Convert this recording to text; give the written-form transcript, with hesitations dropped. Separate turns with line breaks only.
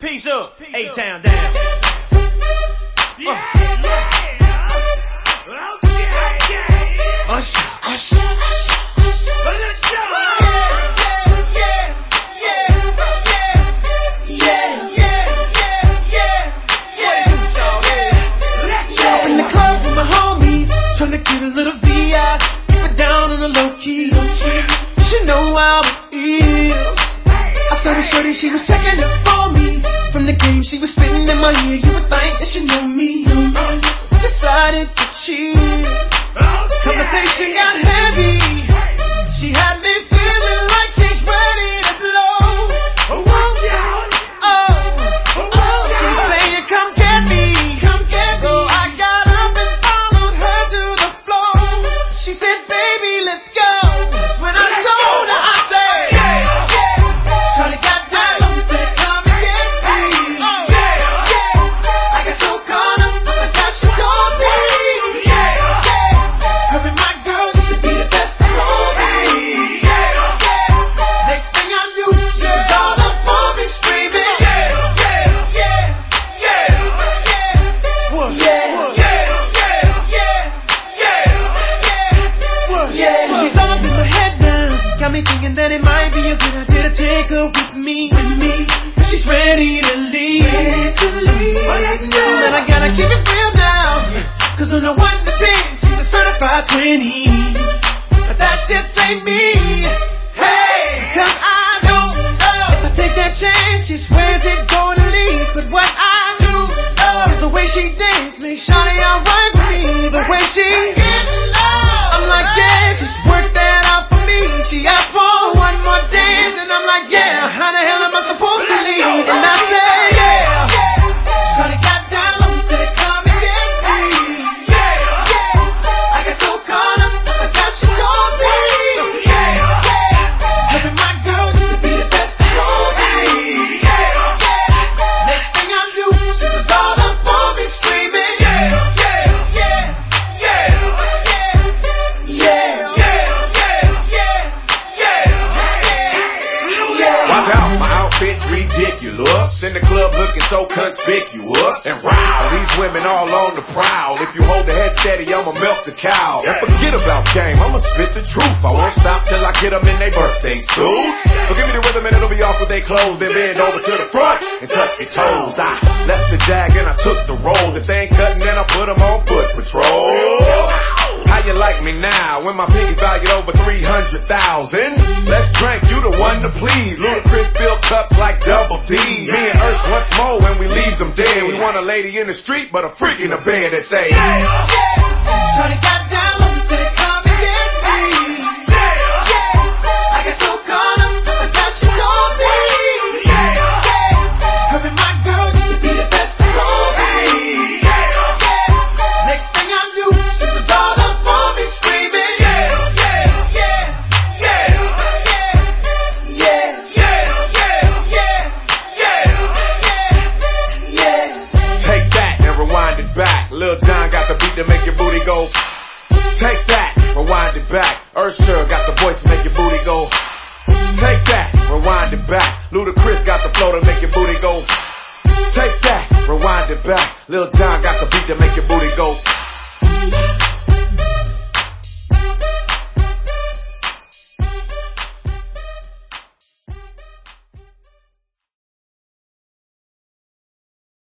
Peace up, A-Town down.
Usher, usher, usher.
Let's go.
In the club with my homies, tryna get a little VI, keep it down on the low key. She know how it is. I saw the shorty, she was checking up for me. From the game, she was spitting in my ear. You would think that she knew me. Decided to chill. Conversation got heavy. She had me feeling like she's ready to blow. She's saying, come get me. So I got up and followed her to the floor. She said, baby, let's go. When I told her, I said, shorty got down and said, come and get me. I got so caught up, I forgot she told me. Her and my girl used to be the best of me. Next thing I knew, she was all up on me screaming. She's all with her head down, got me thinking that it might be a good idea to take her with me. She's ready to leave. And I gotta keep it real now, cause on a 1 to 10, she's a certified 20. But that just ain't me. Hey, cause I don't know if I take that chance, she swears it's gonna leave. But what I do know is the way she dance makes shawty alright with me. The way she gets low, I'm like, yeah, just work that out for me. She asked for one more dance, and I'm like, yeah, how the hell am I supposed to leave? And I said, yeah. Shawty got down low and said, come and get me. I got so caught up, I forgot she told me. Her and my girl used to be the best of me. Next thing I knew, she was all up on me screaming.
Watch out, my outfit's ridiculous. In the club looking so conspicuous. And wow, these women all on the prowl. If you hold the head steady, I'ma milk the cow. And forget about game, I'ma spit the truth. I won't stop till I get them in their birthday suits. So give me the rhythm and it'll be off with their clothes. Then bend over to the front and touch your toes. I left the jag and I took the rolls. If they ain't cutting, then I put them on foot patrol. How you like me now when my pinky's valued over 300,000? Let's drink, you the one to please. Ludacris fill cups like Double D. Me and Ursh once more when we leave them dead. We want a lady in the street but a freak in the bed that say,
Shawty got down low and said, come and get me. I got so caught up, I forgot she told me. Her and my girl used to be the best of me. Next thing I knew, she was all up on me screaming.
take that and rewind it back. Lil Jon got the beat to make your booty go. Take that, rewind it back. Usher got the voice to make your booty go. Take that, rewind it back. Ludacris got the flow to make your booty go. Take that, rewind it back. Lil Jon got the beat to make your booty go.